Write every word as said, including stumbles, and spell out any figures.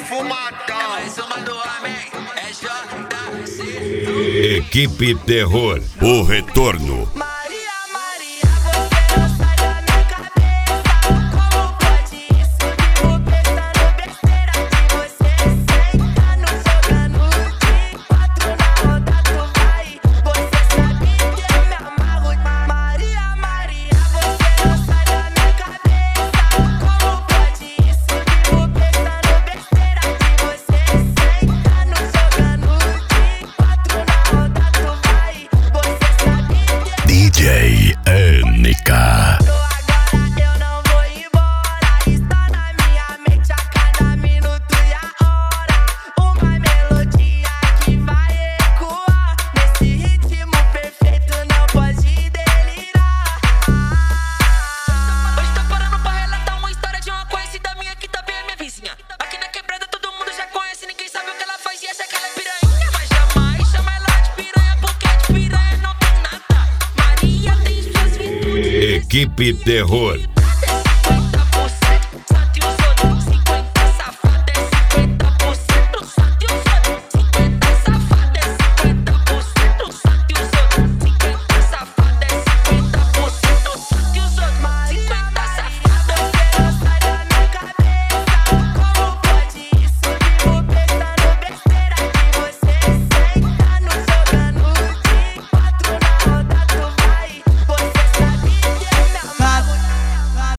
fumadão. Mais uma do homem, é J C. Equipe Terror, o retorno. Maria, Maria, você não sai da minha cabeça. Como pode isso? Vivo pensando besteira que você senta no jogando de quatro na roda tu vai. Você sabe que eu me amarro. Maria, Maria, você não sai da minha cabeça. Como pode isso? Vivo pensando besteira que você senta no jogando de quatro na roda tu vai. Você sabe que D J Anica. agora eu não vou embora. Está na minha mente a cada minuto e a hora. Uma melodia que vai ecoar. Nesse ritmo perfeito não pode delirar. Hoje tô parando pra relatar uma história de uma conhecida minha que também é minha vizinha. Aqui na quebrada todo mundo já conhece, ninguém sabe o que ela faz e acha que ela é piranha. Mas jamais chama ela de piranha, porque de piranha não tem nada. Maria tem suas virtudes. Equipe Terror,